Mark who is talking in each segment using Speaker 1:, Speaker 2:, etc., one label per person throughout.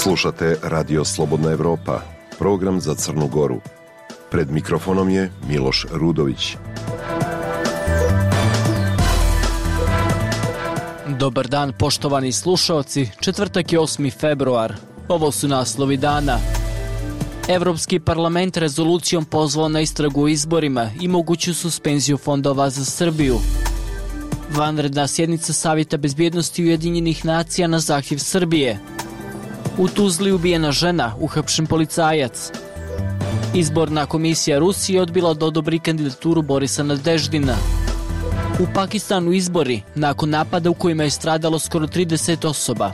Speaker 1: Slušate Radio Slobodna Evropa, program za Crnu Goru. Pred mikrofonom je Miloš Rudović.
Speaker 2: Dobar dan, poštovani slušaoci. Četvrtak je 8. februar. Ovo su naslovi dana. Evropski parlament rezolucijom pozvao na istragu o izborima i moguću suspenziju fondova za Srbiju. Vanredna sjednica Savjeta bezbjednosti Ujedinjenih nacija na zahtjev Srbije. U Tuzli ubijena žena, uhapšen policajac. Izborna komisija Rusije odbila da odobri kandidaturu Borisa Nadeždina. U Pakistanu izbori, nakon napada u kojima je stradalo skoro 30 osoba.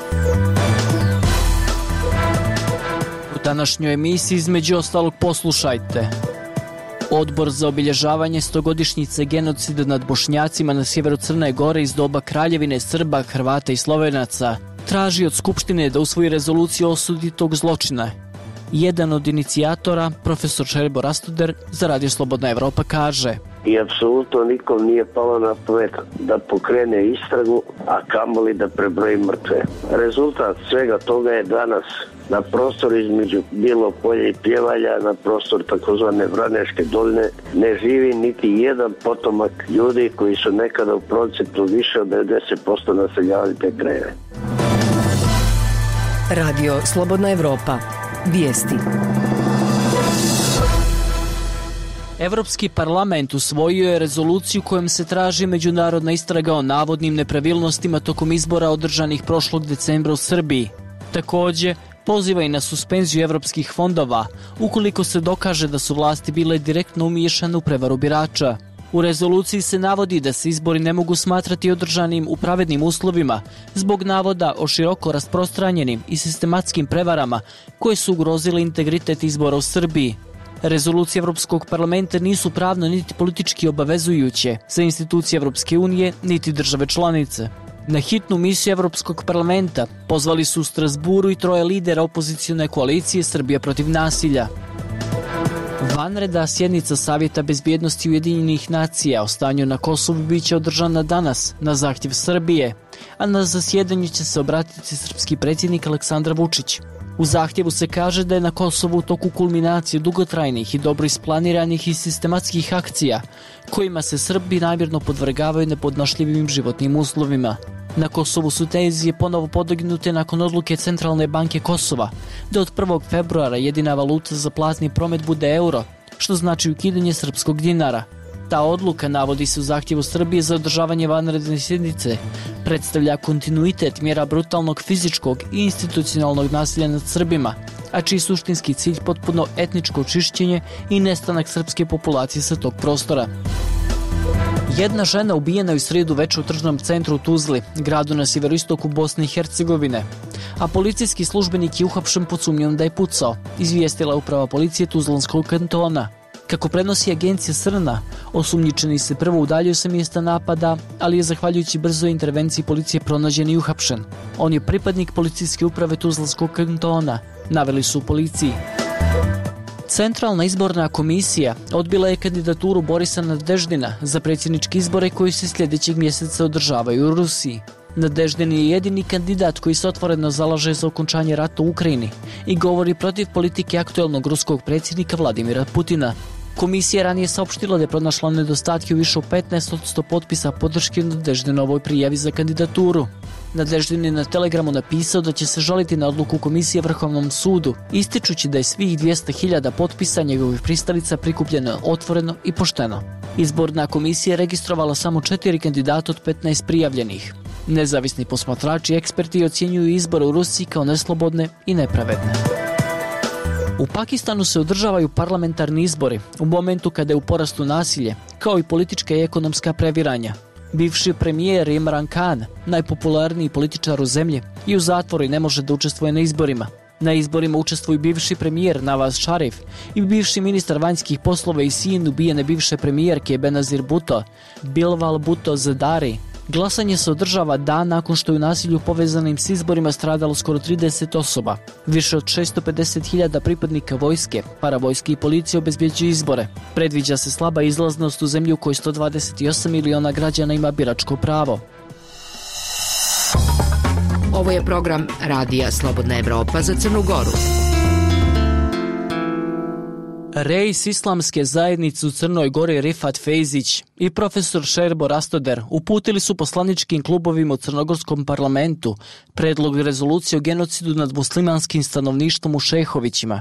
Speaker 2: U današnjoj emisiji između ostalog poslušajte. Odbor za obilježavanje 100-godišnjice genocida nad Bošnjacima na sjeveru Crne Gore iz doba Kraljevine Srba, Hrvata i Slovenaca traži od Skupštine da usvoji rezoluciju o osudi tog zločina. Jedan od inicijatora, profesor Šerbo Rastuder, za Radio Slobodna Evropa kaže:
Speaker 3: I apsolutno nikom nije palo na pamet da pokrene istragu, a kamoli da prebroji mrtve. Rezultat svega toga je danas na prostoru između Bilo polje i Pjevalja, na prostor takozvane Vraneške doline, ne živi niti jedan potomak ljudi koji su nekada u procentu više od 90% naseljavali te krajeve.
Speaker 4: Radio Slobodna Evropa. Vijesti.
Speaker 2: Evropski parlament usvojio je rezoluciju kojom se traži međunarodna istraga o navodnim nepravilnostima tokom izbora održanih prošlog decembra u Srbiji. Također, poziva i na suspenziju evropskih fondova ukoliko se dokaže da su vlasti bile direktno umiješane u prevaru birača. U rezoluciji se navodi da se izbori ne mogu smatrati održanim u pravednim uslovima zbog navoda o široko rasprostranjenim i sistematskim prevarama koje su ugrozile integritet izbora u Srbiji. Rezolucije Evropskog parlamenta nisu pravno niti politički obavezujuće za institucije Evropske unije niti države članice. Na hitnu misiju Evropskog parlamenta pozvali su u Strasburu i 3 lidera opozicione koalicije Srbija protiv nasilja. Vanredna sjednica Savjeta bezbjednosti Ujedinjenih nacija o stanju na Kosovu biće održana danas na zahtjev Srbije, a na zasjedanju će se obratiti srpski predsjednik Aleksandar Vučić. U zahtjevu se kaže da je na Kosovu u toku kulminacije dugotrajnih i dobro isplaniranih i sistematskih akcija kojima se Srbi namjerno podvrgavaju nepodnošljivim životnim uslovima. Na Kosovu su tenzije ponovo podignute nakon odluke Centralne banke Kosova da od 1. februara jedina valuta za platni promet bude euro, što znači ukidanje srpskog dinara. Ta odluka, navodi se u zahtjevu Srbije za održavanje vanredne sjednice, predstavlja kontinuitet mjera brutalnog fizičkog i institucionalnog nasilja nad Srbima, a čiji suštinski cilj potpuno etničko očišćenje i nestanak srpske populacije sa tog prostora. Jedna žena ubijena je u srijedu večer u tržnom centru u Tuzli, gradu na sjeveroistoku Bosne i Hercegovine, a policijski službenik je uhapšen pod sumnjom da je pucao, izvijestila uprava policije Tuzlanskog kantona. Kako prenosi agencija Srna, osumnjičeni se prvo udaljio sa mjesta napada, ali je zahvaljujući brzoj intervenciji policije pronađen i uhapšen. On je pripadnik policijske uprave Tuzlanskog kantona, naveli su u policiji. Centralna izborna komisija odbila je kandidaturu Borisa Nadeždina za predsjedničke izbore koji se sljedećeg mjeseca održavaju u Rusiji. Nadeždin je jedini kandidat koji se otvoreno zalaže za okončanje rata u Ukrajini i govori protiv politike aktuelnog ruskog predsjednika Vladimira Putina. Komisija ranije saopštila da je pronašla nedostatke u više od 15% potpisa podrške Nadeždinovoj prijavi za kandidaturu. Nadeždin je na Telegramu napisao da će se žaliti na odluku komisije Vrhovnom sudu, ističući da je svih 200.000 potpisa njegovih pristalica prikupljeno otvoreno i pošteno. Izborna komisija je registrovala samo 4 kandidata od 15 prijavljenih. Nezavisni posmatrači i eksperti ocjenjuju izbore u Rusiji kao neslobodne i nepravedne. U Pakistanu se održavaju parlamentarni izbori u momentu kada je u porastu nasilje, kao i politička i ekonomska previranja. Bivši premijer Imran Khan, najpopularniji političar u zemlji, je u zatvoru i ne može da učestvuje na izborima. Na izborima učestvuju bivši premijer Nawaz Sharif i bivši ministar vanjskih poslova i sin ubijene bivše premijerke Benazir Bhutto, Bilwal Bhutto Zardari. Glasanje se održava dan nakon što je u nasilju povezanim s izborima stradalo skoro 30 osoba. Više od 650.000 pripadnika vojske, paravojske i policije obezbjeđuju izbore. Predviđa se slaba izlaznost u zemlji u kojoj 128 miliona građana ima biračko pravo.
Speaker 4: Ovo je program Radija Slobodna Evropa za Crnu Goru.
Speaker 2: Reis Islamske zajednice u Crnoj Gori Rifat Fejzić i profesor Šerbo Rastoder uputili su poslaničkim klubovima u Crnogorskom parlamentu predlog rezolucije o genocidu nad muslimanskim stanovništvom u Šehovićima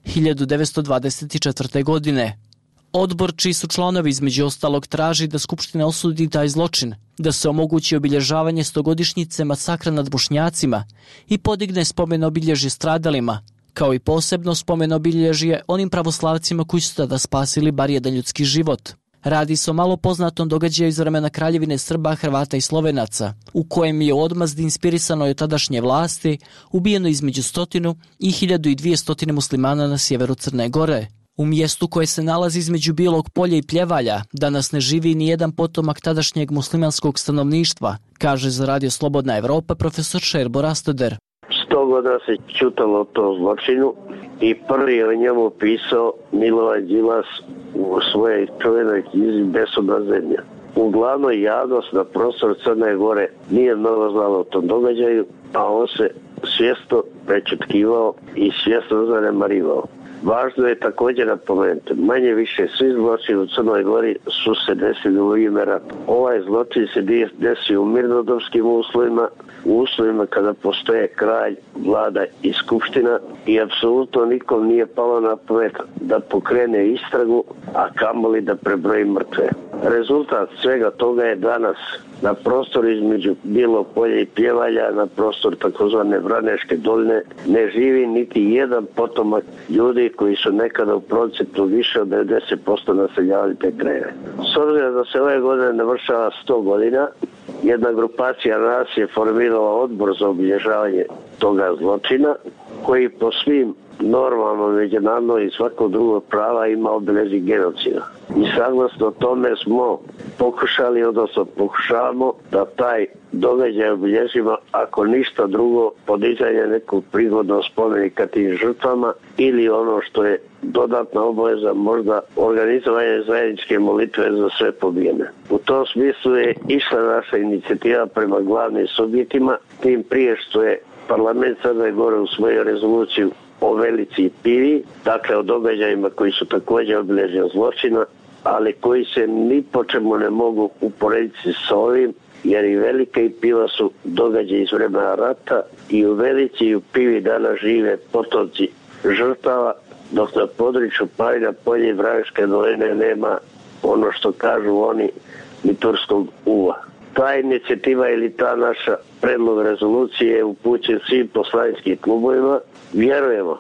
Speaker 2: 1924. godine. Odbor, čiji su članovi između ostalog, traži da Skupština osudi taj zločin, da se omogući obilježavanje 100-godišnjice masakra nad Bošnjacima i podigne spomen obilježje stradalima, kao i posebno spomen obilježje onim pravoslavcima koji su tada spasili bar jedan ljudski život. Radi se o malo poznatom događaju iz vremena Kraljevine Srba, Hrvata i Slovenaca, u kojem je u odmazdi inspirisano od tadašnje vlasti ubijeno između 100 i 1200 muslimana na sjeveru Crne Gore. U mjestu koje se nalazi između Bijelog polja i Pljevalja danas ne živi ni jedan potomak tadašnjeg muslimanskog stanovništva, kaže za Radio Slobodna Evropa profesor Šerbo Rastoder.
Speaker 3: 100 godina se čutalo o tom zločinu i prvi o njemu pisao Milovan Đilas u svojoj čuvenoj knjizi Besudna zemlja. Uglavnom javnost na prostoru Crne Gore nije mnogo znala o tom događaju, a on se svjesno prečutkivao i svjesno zanemarivao. Važno je također napomenuti, manje više svi zločini u Crnoj Gori su se desili u ime rata. Ovaj zločin se desio u mirnodopskim uslovima, u uslovima kada postoje kralj, vlada i skupština i apsolutno nikom nije palo na pamet da pokrene istragu, a kamoli da prebroji mrtve. Rezultat svega toga je danas na prostoru između Bijelog polja i Pljevalja, na prostoru takozvane Vraneške doline, ne živi niti jedan potomak ljudi koji su nekada u procentu više od 90% naseljavali te krajeve. S obzirom da se ove godine navršava 100 godina, jedna grupacija nas je formirala odbor za obilježavanje toga zločina, koji po svim normalno, međunarodno i svako drugo prava ima obilježje genocida. I saglasno tome smo pokušali, odnosno pokušavamo da taj događaj obilježimo, ako ništa drugo, podizanje nekog prigodnog spomenika tim žrtvama ili ono što je dodatna obaveza, možda organizovanje zajedničke molitve za sve pobijene. U tom smislu je išla naša inicijativa prema glavnim subjektima, tim prije što je parlament Crne Gore usvojio rezoluciju o Velici i Pivi, dakle o događajima koji su također obilježja zločina, ali koji se ni po čemu ne mogu uporediti s ovim, jer i Velika i Piva su događaji iz vremena rata i u Velici i u Pivi danas žive potomci žrtava, dok na području Parina polja i Vraneške doline nema ono što kažu oni ni turskog uva. Ta inicijativa ili ta naša predlog rezolucije je upućen svim poslaničkim klubovima. Vjerujemo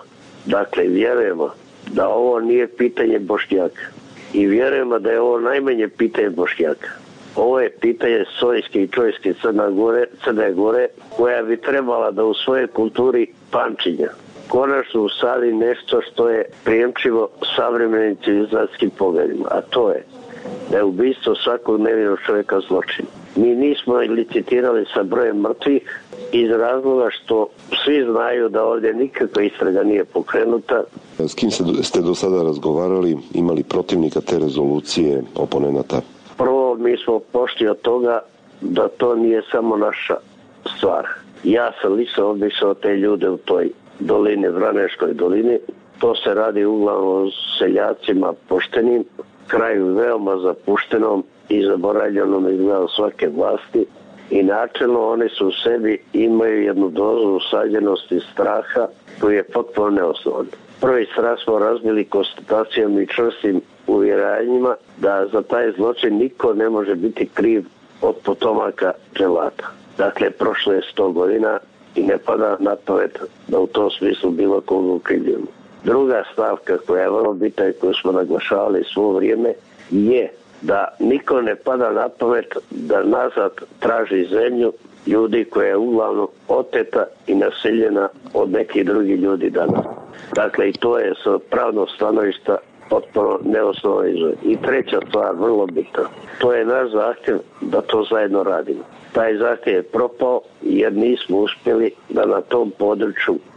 Speaker 3: da ovo nije pitanje Bošnjaka i vjerujemo da je ovo najmanje pitanje Bošnjaka. Ovo je pitanje Sojske i Čojske Crne Gore, koja bi trebala da u svojoj kulturi pamćenja konačno usadi nešto što je prijemčivo savremenim civilizacijskim pogledima, a to je da je ubistvo svakog nevinog čovjeka zločin. Mi nismo licitirali sa brojem mrtvih iz razloga što svi znaju da ovdje nikakva istraga nije pokrenuta.
Speaker 1: S kim ste do sada razgovarali, imali protivnika te rezolucije, oponenata?
Speaker 3: Prvo, mi smo pošli od toga da to nije samo naša stvar. Ja sam lično obišao te ljude u toj dolini, Vraneškoj dolini. To se radi uglavnom o seljacima poštenim, kraju veoma zapuštenom i zaboravljenom izgledom svake vlasti i načelno oni su u sebi imaju jednu dozu usađenosti straha koji je potpuno neosnovan. Prvi strah smo razbili konstatacijom i čvrstim uvjerenjima da za taj zločin niko ne može biti kriv od potomaka dželata. Dakle, prošlo je 100 godina i ne pada na pamet da u tom smislu bilo koga ukrivljujemo. Druga stavka koja je vrlo bitna i koju smo naglašavali svo vrijeme je da niko ne pada na pamet da nazad traži zemlju ljudi koja je uglavnom oteta i naseljena od nekih drugih ljudi danas. Dakle, i to je sa pravnog stanovišta potpuno neosnovan izvod. I treća stvar, vrlo bitna, to je naš zahtjev da to zajedno radimo. Taj zahtjev je propao jer nismo uspjeli da na tom području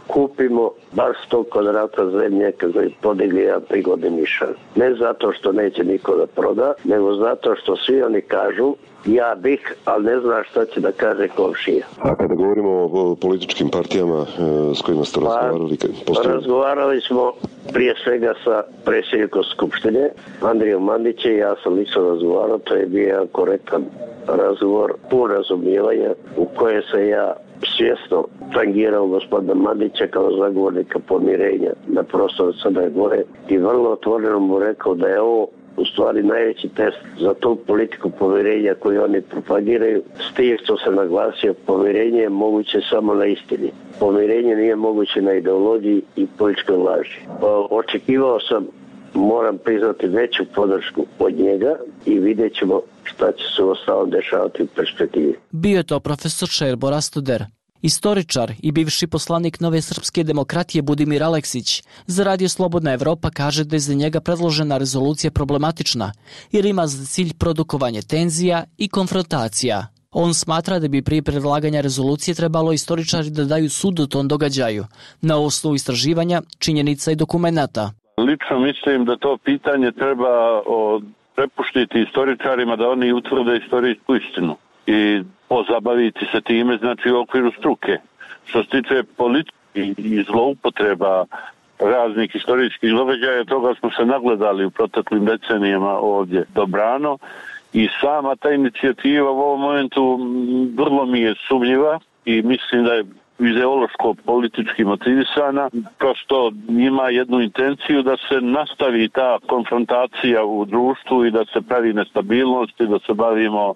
Speaker 3: kupimo bar 100 kvadrata zemlje kako bi podigli jedan prigodni nišan. Ne zato što neće niko da proda, nego zato što svi oni kažu ja bih, ali ne zna šta će da kaže komšija.
Speaker 1: A kada govorimo o političkim partijama s kojima ste razgovarali?
Speaker 3: Razgovarali smo prije svega sa predsjednikom Skupštine, Andrijom Mandićem, ja sam lično razgovarao, to je bio jedan korektan razgovor, pun razumijevanja u koje se ja svjesno tangirao gospodina Mandića kao zagovornika pomirenja na prostoru Crne Gore i vrlo otvoreno mu rekao da je ovo u stvari najveći test za tu politiku pomirenja koju oni propagiraju. S tim što se naglasio, pomirenje je moguće samo na istini. Pomirenje nije moguće na ideologiji i političkoj laži. Očekivao sam, moram priznati, veću podršku od njega i vidjet ćemo šta će se ostalo dešavati u perspektivi.
Speaker 2: Bio je to profesor Šerbo Rastoder. Istoričar i bivši poslanik Nove srpske demokratije Budimir Aleksić za Radio Slobodna Evropa kaže da je za njega predložena rezolucija problematična jer ima za cilj produkovanje tenzija i konfrontacija. On smatra da bi prije predlaganja rezolucije trebalo istoričari da daju sud o tom događaju na osnovu istraživanja, činjenica i dokumenata.
Speaker 5: Lično mislim da to pitanje treba prepuštiti istoričarima da oni utvrde istorijsku istinu i pozabaviti se time, znači u okviru struke. Što se tiče politike i zloupotreba raznih istorijskih događaja, toga smo se nagledali u proteklim decenijama ovdje dobrano i sama ta inicijativa u ovom momentu vrlo mi je sumnjiva i mislim da je ideološko-politički motivisana, prosto ima jednu intenciju da se nastavi ta konfrontacija u društvu i da se pravi nestabilnost i da se bavimo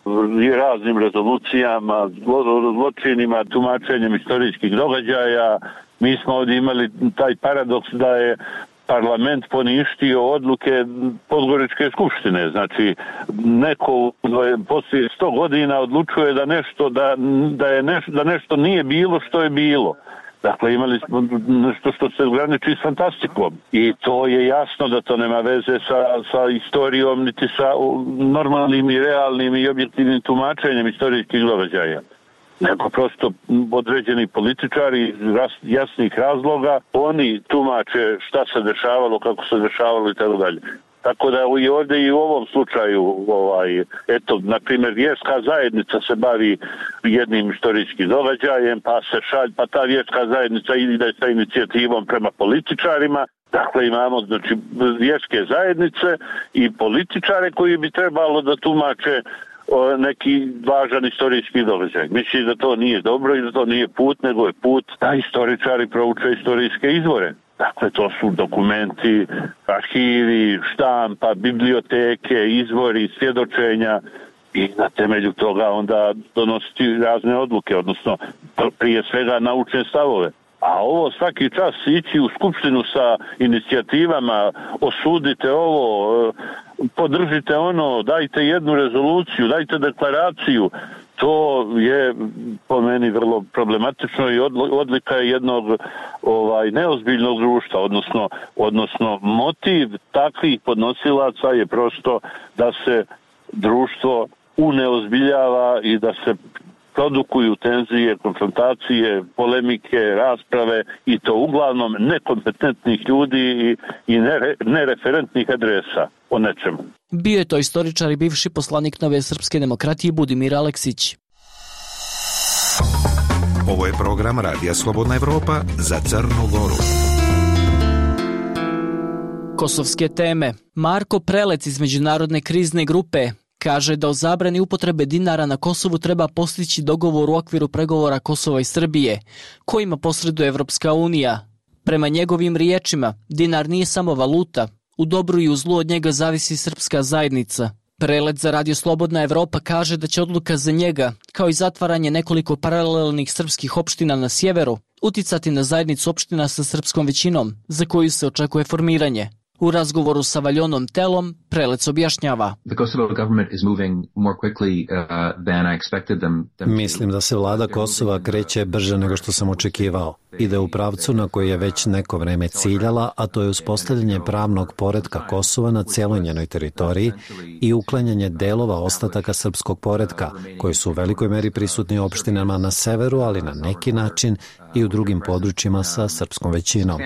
Speaker 5: i raznim rezolucijama, zločinima, tumačenjem istorijskih događaja. Mi smo ovdje imali taj paradoks da je parlament poništio odluke Podgoričke skupštine. Znači, neko poslije 100 godina odlučuje da nešto nije bilo što je bilo. Dakle, imali smo nešto što se graniči s fantastikom. I to je jasno da to nema veze sa istorijom, niti sa normalnim i realnim i objektivnim tumačenjem istorijskih događaja. Nego prosto određeni političari iz jasnih razloga, oni tumače šta se dešavalo, kako se dešavalo i tako dalje. Tako da i ovdje i u ovom slučaju, na primjer, vjerska zajednica se bavi jednim istorijskim događajem, pa ta vjerska zajednica ide sa inicijativom prema političarima. Dakle, imamo vjerske zajednice i političare koji bi trebalo da tumače neki važan istorijski događaj. Mislim da to nije dobro i da to nije put, nego je put da istoričari prouče istorijske izvore. Dakle, to su dokumenti, arhivi, štampa, biblioteke, izvori, svjedočenja i na temelju toga onda donositi razne odluke, odnosno prije svega naučne stavove. A ovo svaki čas ići u skupštinu sa inicijativama, osudite ovo, podržite ono, dajte jednu rezoluciju, dajte deklaraciju, to je po meni vrlo problematično i odlika jednog neozbiljnog društva, odnosno motiv takvih podnosilaca je prosto da se društvo uneozbiljava i da se produkuju tenzije, konfrontacije, polemike, rasprave i to uglavnom nekompetentnih ljudi i nereferentnih adresa o nečemu.
Speaker 2: Bio je to istoričar i bivši poslanik Nove srpske demokratije Budimir Aleksić.
Speaker 6: Ovo je program Radija Slobodna Evropa za Crnu Goru.
Speaker 2: Kosovske teme. Marko Prelec iz Međunarodne krizne grupe kaže da o zabrani upotrebe dinara na Kosovu treba postići dogovor u okviru pregovora Kosova i Srbije, kojima posreduje Evropska unija. Prema njegovim riječima, dinar nije samo valuta, u dobru i u zlu od njega zavisi srpska zajednica. Prelec za Radio Slobodna Evropa kaže da će odluka za njega, kao i zatvaranje nekoliko paralelnih srpskih opština na sjeveru, uticati na zajednicu opština sa srpskom većinom, za koju se očekuje formiranje. U razgovoru sa Valjonom Telom, Prelec objašnjava.
Speaker 7: Mislim da se vlada Kosova kreće brže nego što sam očekivao. ide u pravcu na koji je već neko vreme ciljala, a to je uspostavljanje pravnog poretka Kosova na cijeloj njenoj teritoriji i uklanjanje delova ostataka srpskog poretka, koji su u velikoj meri prisutni u opštinama na severu, ali na neki način i u drugim područjima sa srpskom većinom.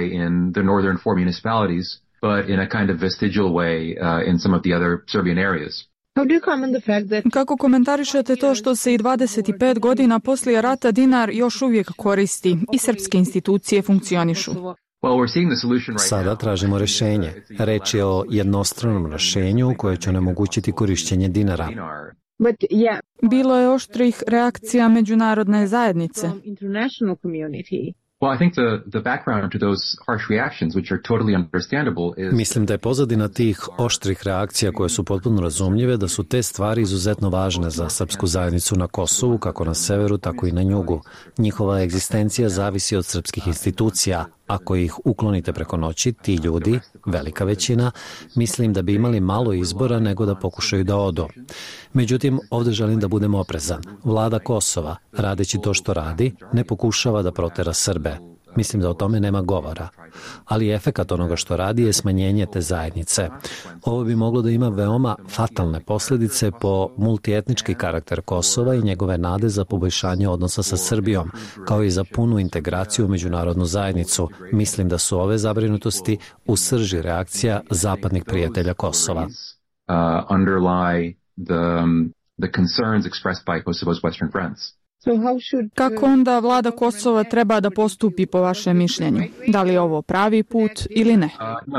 Speaker 8: But in a kind of vestigial way in some of the other Serbian areas.
Speaker 9: Kako komentarišete to što se i 25 godina poslije rata dinar još uvijek koristi i srpske institucije funkcionišu?
Speaker 7: Sada tražimo rješenje. Reč je o jednostranom rješenju koje će onemogućiti korišćenje dinara.
Speaker 9: Bilo je oštrih reakcija međunarodne zajednice.
Speaker 8: Well, I think the background to those harsh reactions, which are totally understandable, is...
Speaker 7: Mislim da je pozadina tih oštrih reakcija koje su potpuno razumljive, da su te stvari izuzetno važne za srpsku zajednicu na Kosovu, kako na severu, tako i na jugu. Njihova egzistencija zavisi od srpskih institucija. Ako ih uklonite preko noći, ti ljudi, velika većina, mislim da bi imali malo izbora nego da pokušaju da odu. Međutim, ovdje želim da budem oprezan. Vlada Kosova, radeći to što radi, ne pokušava da protera Srbe. Mislim da o tome nema govora. Ali efekat onoga što radi je smanjenje te zajednice. Ovo bi moglo da ima veoma fatalne posljedice po multietnički karakter Kosova i njegove nade za poboljšanje odnosa sa Srbijom, kao i za punu integraciju u međunarodnu zajednicu. Mislim da su ove zabrinutosti u srži reakcija zapadnih prijatelja Kosova.
Speaker 8: Underlie the concerns expressed by Kosovo's Western friends.
Speaker 9: Kako onda vlada Kosova treba da postupi po vašem mišljenju? Da li je ovo pravi put ili ne?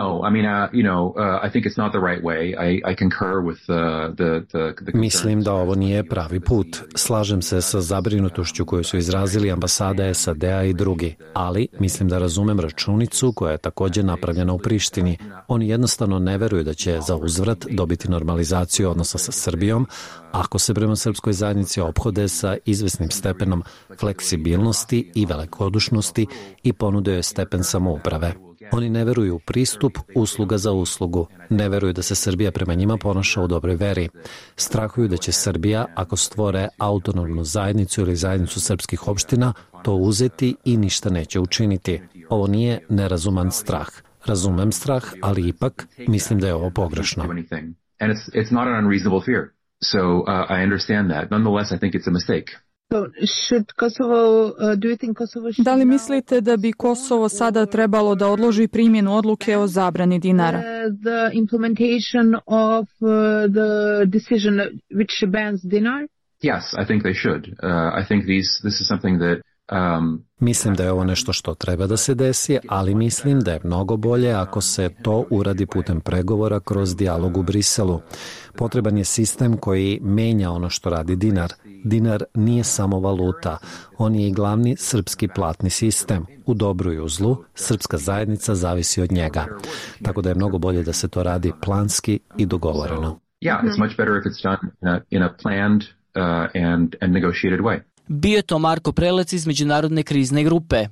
Speaker 7: Mislim da ovo nije pravi put. Slažem se sa zabrinutošću koju su izrazili ambasada SAD-a i drugi, ali mislim da razumem računicu koja je također napravljena u Prištini. Oni jednostavno ne veruju da će za uzvrat dobiti normalizaciju odnosa sa Srbijom, ako se prema srpskoj zajednici ophode sa izvesnim stepenom fleksibilnosti i velikodušnosti i ponude joj stepen samouprave. Oni ne veruju u pristup usluga za uslugu, ne veruju da se Srbija prema njima ponaša u dobroj veri. Strahuju da će Srbija, ako stvore autonomnu zajednicu ili zajednicu srpskih opština, to uzeti i ništa neće učiniti. Ovo nije nerazuman strah. Razumem strah, ali ipak mislim da je ovo pogrešno.
Speaker 8: So I understand that. Nonetheless, I think it's a mistake.
Speaker 9: Da li mislite da bi Kosovo sada trebalo da odloži primjenu odluke o zabrani dinara?
Speaker 10: The implementation of the decision which bans dinar?
Speaker 8: Yes, I think they should. I think this is something that
Speaker 7: Mislim da je ovo nešto što treba da se desi, ali mislim da je mnogo bolje ako se to uradi putem pregovora kroz dijalog u Briselu. Potreban je sistem koji menja ono što radi dinar. Dinar nije samo valuta, on je i glavni srpski platni sistem. U dobru i u zlu, srpska zajednica zavisi od njega. Tako da je mnogo bolje da se to radi planski i dogovoreno.
Speaker 8: Yeah, it's much better if it's done in a planned and negotiated way.
Speaker 2: Bio je to Marko Prelec iz Međunarodne krizne grupe.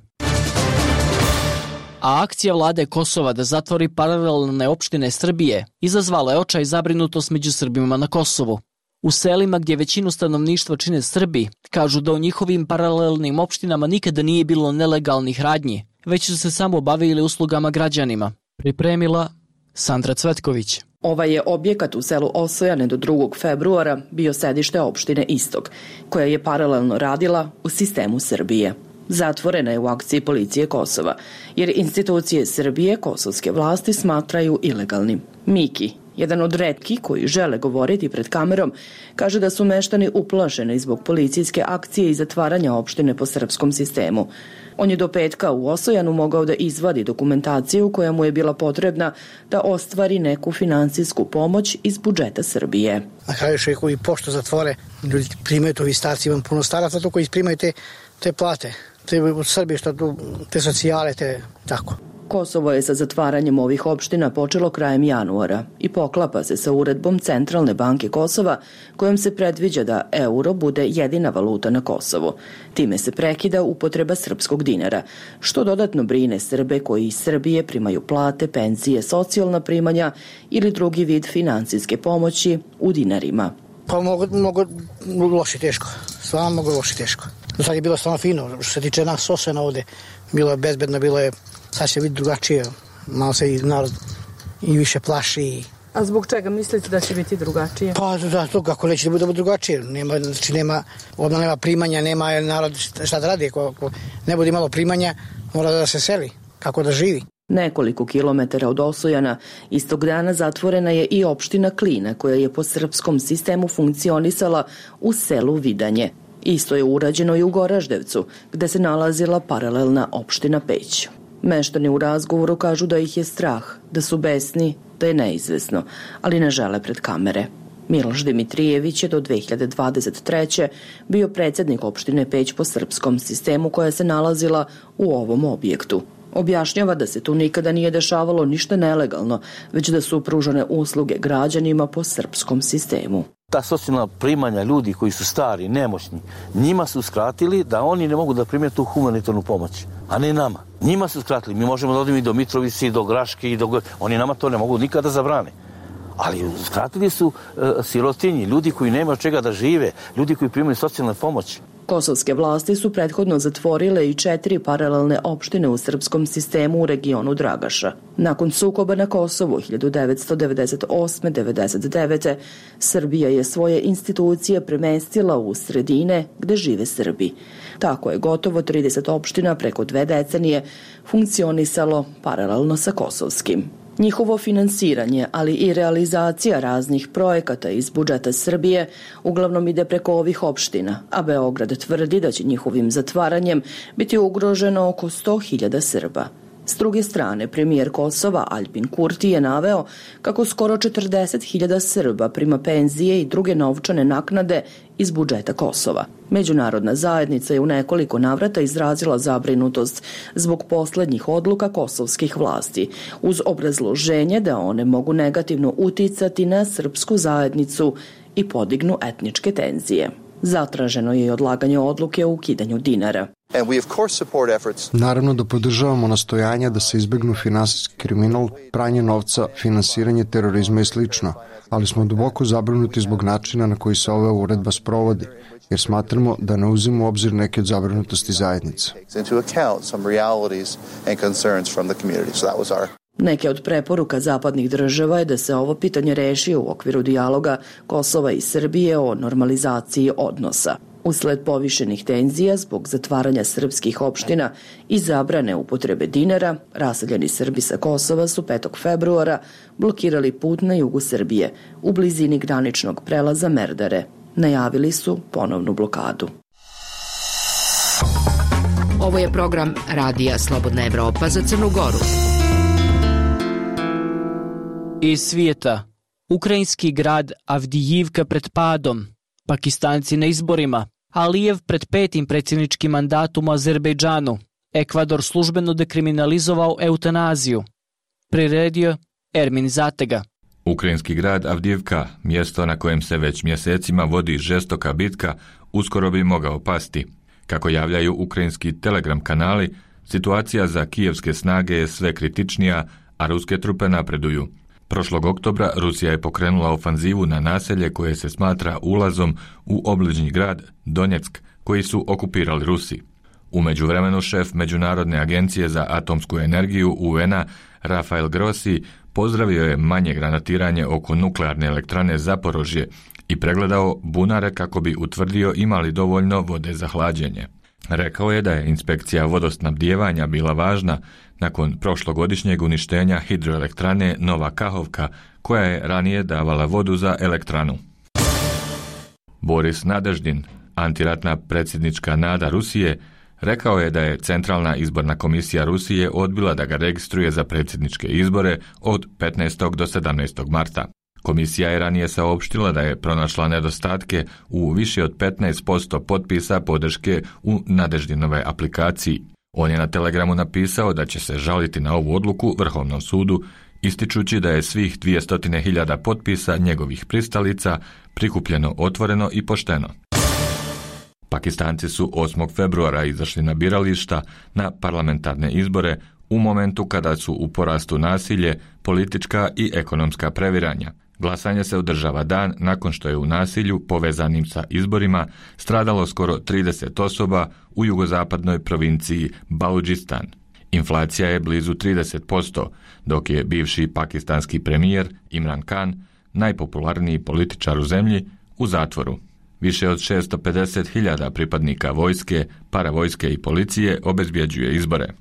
Speaker 2: A akcija vlade Kosova da zatvori paralelne opštine Srbije izazvala je očaj i zabrinutost među Srbima na Kosovu. U selima gdje većinu stanovništva čine Srbi, kažu da u njihovim paralelnim opštinama nikada nije bilo nelegalnih radnji, već su se samo bavili uslugama građanima. Pripremila Sandra Cvetković.
Speaker 11: Ovaj je objekat u selu Osojane do 2. februara bio sedište opštine Istok, koja je paralelno radila u sistemu Srbije. Zatvorena je u akciji policije Kosova, jer institucije Srbije kosovske vlasti smatraju ilegalnim. Miki, jedan od retkih koji žele govoriti pred kamerom, kaže da su meštani uplašeni zbog policijske akcije i zatvaranja opštine po srpskom sistemu. On je do petka u Osojanu mogao da izvadi dokumentaciju koja mu je bila potrebna da ostvari neku finansijsku pomoć iz budžeta Srbije.
Speaker 12: Na kraju koji pošto zatvore, ljudi primaju to starci, imam puno staraca to koji primaju te plate, te od Srbije, te socijale, te tako.
Speaker 11: Kosovo je sa zatvaranjem ovih opština počelo krajem januara i poklapa se sa uredbom Centralne banke Kosova kojom se predviđa da euro bude jedina valuta na Kosovu. Time se prekida upotreba srpskog dinara, što dodatno brine Srbe koji iz Srbije primaju plate, penzije, socijalna primanja ili drugi vid finansijske pomoći u dinarima.
Speaker 12: Pa mogu loše teško, stvarno mogu loše teško. Do sad je bilo stvarno fino, što se tiče nas Osojana ovde, bilo je bezbedno, bilo je, sad će biti drugačije, malo se i narod i više plaši.
Speaker 11: A zbog čega mislite da će biti drugačije?
Speaker 12: Pa da, to kako neće da bude drugačije, odmah nema primanja, nema narod šta da radi, ako ne bude malo primanja, mora da se seli, kako da živi.
Speaker 11: Nekoliko kilometara od Osojana istog dana zatvorena je i opština Klina, koja je po srpskom sistemu funkcionisala u selu Vidanje. Isto je urađeno i u Goraždevcu, gde se nalazila paralelna opština Peć. Meštani u razgovoru kažu da ih je strah, da su besni, da je neizvesno, ali ne žele pred kamere. Miloš Dimitrijević je do 2023. bio predsjednik opštine Peć po srpskom sistemu koja se nalazila u ovom objektu. Objašnjava da se tu nikada nije dešavalo ništa nelegalno, već da su pružane usluge građanima po srpskom sistemu.
Speaker 13: Ta socijalna primanja ljudi koji su stari, nemoćni, njima su skratili da oni ne mogu da prime tu humanitarnu pomoć, a ne nama. Njima su skratili, mi možemo da odemo i do Mitrovice, i do Graške, oni nama to ne mogu nikada zabrane. Ali skratili su sirotinji, ljudi koji nemaju od čega da žive, ljudi koji primaju socijalne pomoći.
Speaker 11: Kosovske vlasti su prethodno zatvorile i 4 paralelne opštine u srpskom sistemu u regionu Dragaša. Nakon sukoba na Kosovu 1998-99. Srbija je svoje institucije premestila u sredine gde žive Srbi. Tako je gotovo 30 opština preko 2 decenije funkcionisalo paralelno sa kosovskim. Njihovo finansiranje, ali i realizacija raznih projekata iz budžeta Srbije uglavnom ide preko ovih opština, a Beograd tvrdi da će njihovim zatvaranjem biti ugroženo oko 100.000 Srba. S druge strane, premijer Kosova Aljbin Kurti je naveo kako skoro 40.000 Srba prima penzije i druge novčane naknade iz budžeta Kosova. Međunarodna zajednica je u nekoliko navrata izrazila zabrinutost zbog poslednjih odluka kosovskih vlasti, uz obrazloženje da one mogu negativno uticati na srpsku zajednicu i podignu etničke tenzije. Zatraženo je i odlaganje odluke o ukidanju dinara.
Speaker 14: Naravno da podržavamo nastojanja da se izbegnu finansijski kriminal, pranje novca, finansiranje terorizma i slično, ali smo duboko zabrinuti zbog načina na koji se ova uredba sprovodi, jer smatramo da ne uzima u obzir neke od zabrinutosti zajednice.
Speaker 11: Neke od preporuka zapadnih država je da se ovo pitanje reši u okviru dijaloga Kosova i Srbije o normalizaciji odnosa. Usled povišenih tenzija zbog zatvaranja srpskih opština i zabrane upotrebe dinara, raseljeni Srbi sa Kosova su 5. februara blokirali put na jugu Srbije u blizini graničnog prelaza Merdare. Najavili su ponovnu blokadu.
Speaker 4: Ovo je program Radija Slobodna Evropa za Crnu Goru.
Speaker 2: Iz svijeta. Ukrajinski grad Avdijivka pred padom. Pakistanci na izborima. Alijev pred 5. predsjedničkim mandatom u Azerbejdžanu. Ekvador službeno dekriminalizovao eutanaziju. Priredio Ermin Zatega.
Speaker 15: Ukrajinski grad Avdijivka, mjesto na kojem se već mjesecima vodi žestoka bitka, uskoro bi mogao pasti. Kako javljaju ukrajinski telegram kanali, situacija za kijevske snage je sve kritičnija, a ruske trupe napreduju. Prošlog oktobra Rusija je pokrenula ofanzivu na naselje koje se smatra ulazom u obližnji grad Donjeck, koji su okupirali Rusi. U međuvremenu šef Međunarodne agencije za atomsku energiju UN-a Rafael Grossi pozdravio je manje granatiranje oko nuklearne elektrane Zaporožje i pregledao bunare kako bi utvrdio imali dovoljno vode za hlađenje. Rekao je da je inspekcija vodosnabdijevanja bila važna nakon prošlogodišnjeg uništenja hidroelektrane Nova Kahovka, koja je ranije davala vodu za elektranu. Boris Nadeždin, antiratna predsjednička nada Rusije, rekao je da je Centralna izborna komisija Rusije odbila da ga registruje za predsjedničke izbore od 15. do 17. marta. Komisija je ranije saopštila da je pronašla nedostatke u više od 15% potpisa podrške u Nadeždinove aplikaciji. On je na Telegramu napisao da će se žaliti na ovu odluku Vrhovnom sudu, ističući da je svih 200.000 potpisa njegovih pristalica prikupljeno otvoreno i pošteno. Pakistanci su 8. februara izašli na birališta na parlamentarne izbore u momentu kada su u porastu nasilje, politička i ekonomska previranja. Glasanje se održava dan nakon što je u nasilju povezanim sa izborima stradalo skoro 30 osoba u jugozapadnoj provinciji Baludžistan. Inflacija je blizu 30%, dok je bivši pakistanski premijer Imran Khan, najpopularniji političar u zemlji, u zatvoru. Više od 650.000 pripadnika vojske, paravojske i policije obezbjeđuje izbore.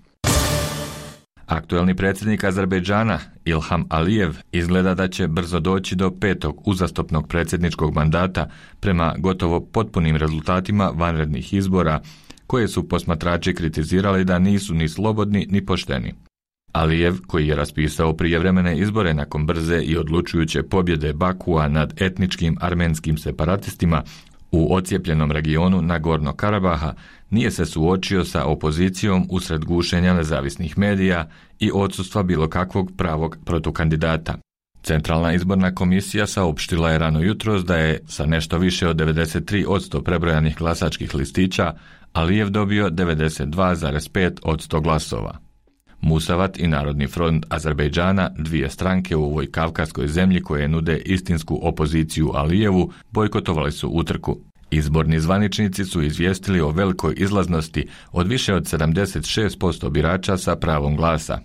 Speaker 15: Aktuelni predsjednik Azerbejdžana Ilham Alijev izgleda da će brzo doći do 5. uzastopnog predsjedničkog mandata prema gotovo potpunim rezultatima vanrednih izbora, koje su posmatrači kritizirali da nisu ni slobodni ni pošteni. Alijev, koji je raspisao prijevremene izbore nakon brze i odlučujuće pobjede Bakua nad etničkim armenskim separatistima u ocijepljenom regionu Nagorno Karabaha, nije se suočio sa opozicijom usred gušenja nezavisnih medija i odsustva bilo kakvog pravog protukandidata. Centralna izborna komisija saopštila je rano jutros da je sa nešto više od 93% prebrojanih glasačkih listića Alijev dobio 92,5% glasova. Musavat i Narodni front Azerbejdžana, dvije stranke u ovoj kavkaskoj zemlji koje nude istinsku opoziciju Alijevu, bojkotovali su utrku. Izborni zvaničnici su izvijestili o velikoj izlaznosti od više od 76% birača sa pravom glasa.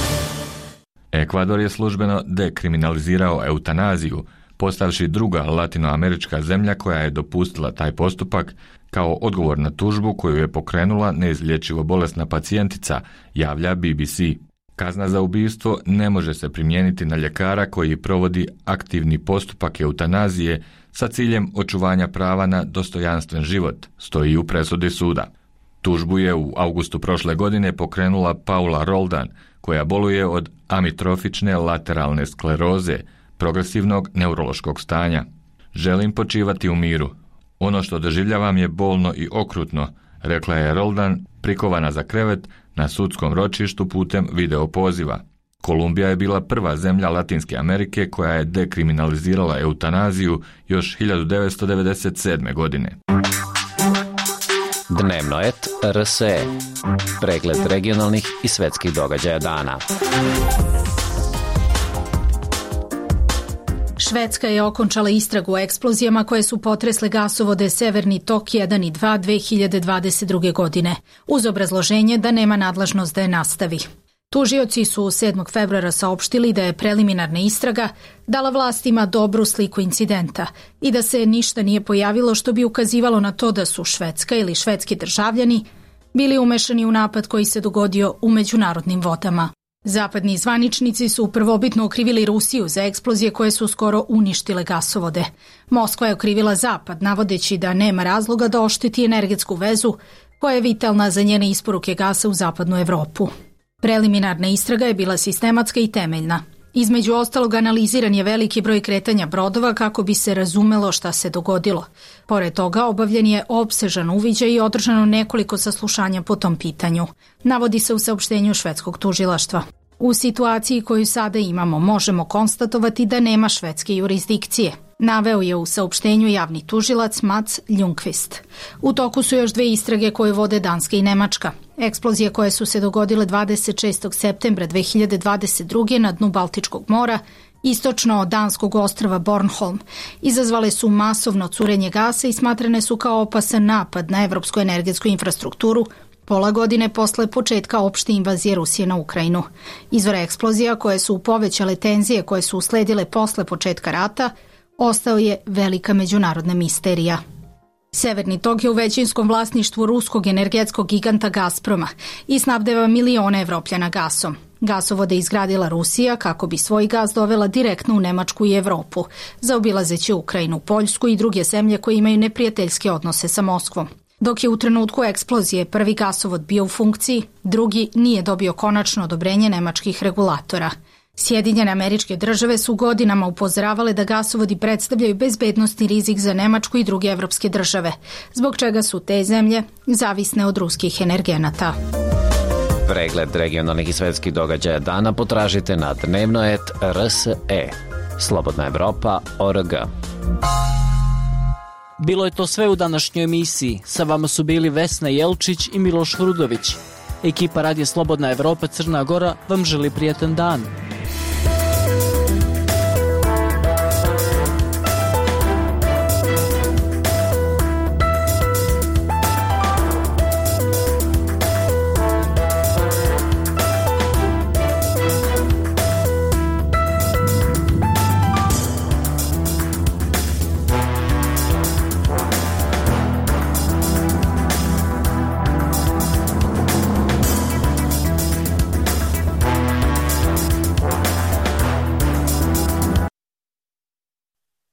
Speaker 15: Ekvador je službeno dekriminalizirao eutanaziju, postavši druga latinoamerička zemlja koja je dopustila taj postupak kao odgovor na tužbu koju je pokrenula neizlječivo bolesna pacijentica, javlja BBC. Kazna za ubistvo ne može se primijeniti na ljekara koji provodi aktivni postupak eutanazije sa ciljem očuvanja prava na dostojanstven život, stoji u presudi suda. Tužbu je u augustu prošle godine pokrenula Paula Roldan, koja boluje od amitrofične lateralne skleroze, progresivnog neurološkog stanja. Želim počivati u miru. Ono što doživljavam je bolno i okrutno, rekla je Roldan, prikovana za krevet na sudskom ročištu putem video poziva. Kolumbija je bila prva zemlja Latinske Amerike koja je dekriminalizirala eutanaziju još 1997. godine.
Speaker 7: Dnevno et RSE. Pregled regionalnih i svetskih događaja dana.
Speaker 16: Švedska je okončala istragu o eksplozijama koje su potresle gasovode Severni tok 1 i 2 2022. godine, uz obrazloženje da nema nadležnost da je nastavi. Tužioci su 7. februara saopštili da je preliminarna istraga dala vlastima dobru sliku incidenta i da se ništa nije pojavilo što bi ukazivalo na to da su Švedska ili švedski državljani bili umešani u napad koji se dogodio u međunarodnim vodama. Zapadni zvaničnici su prvobitno okrivili Rusiju za eksplozije koje su skoro uništile gasovode. Moskva je okrivila Zapad, navodeći da nema razloga da ošteti energetsku vezu koja je vitalna za njene isporuke gasa u zapadnu Evropu. Preliminarna istraga je bila sistematska i temeljna. Između ostalog analiziran je veliki broj kretanja brodova kako bi se razumelo šta se dogodilo. Pored toga obavljen je opsežan uviđaj i održano nekoliko saslušanja po tom pitanju, navodi se u saopštenju švedskog tužilaštva. U situaciji koju sada imamo možemo konstatovati da nema švedske jurisdikcije, naveo je u saopštenju javni tužilac Mats Ljungqvist. U toku su još dve istrage koje vode Danska i Nemačka. Eksplozije koje su se dogodile 26. septembra 2022. na dnu Baltičkog mora, istočno od danskog ostrva Bornholm, izazvale su masovno curenje gasa i smatrane su kao opasan napad na evropsku energetsku infrastrukturu, pola godine posle početka opšte invazije Rusije na Ukrajinu. Izvor eksplozija koje su povećale tenzije koje su usledile posle početka rata ostao je velika međunarodna misterija. Severni tok je u većinskom vlasništvu ruskog energetskog giganta Gazproma i snabdeva milione Evropljana gasom. Gasovode je izgradila Rusija kako bi svoj gas dovela direktno u Nemačku i Evropu, zaobilazeći Ukrajinu, Poljsku i druge zemlje koje imaju neprijateljske odnose sa Moskvom. Dok je u trenutku eksplozije prvi gasovod bio u funkciji, drugi nije dobio konačno odobrenje nemačkih regulatora. Sjedinjene Američke Države su godinama upozoravale da gasovodi predstavljaju bezbednosni rizik za Nemačku i druge evropske države, zbog čega su te zemlje zavisne od ruskih energenata.
Speaker 7: Pregled regionalnih i svetskih događaja dana potražite na dnevnoet.rse. Slobodna Evropa.org.
Speaker 2: Bilo je to sve u današnjoj emisiji. Sa vama su bili Vesna Jelčić i Miloš Hrudović. Ekipa Radija Slobodna Evropa Crna Gora vam želi prijatan dan.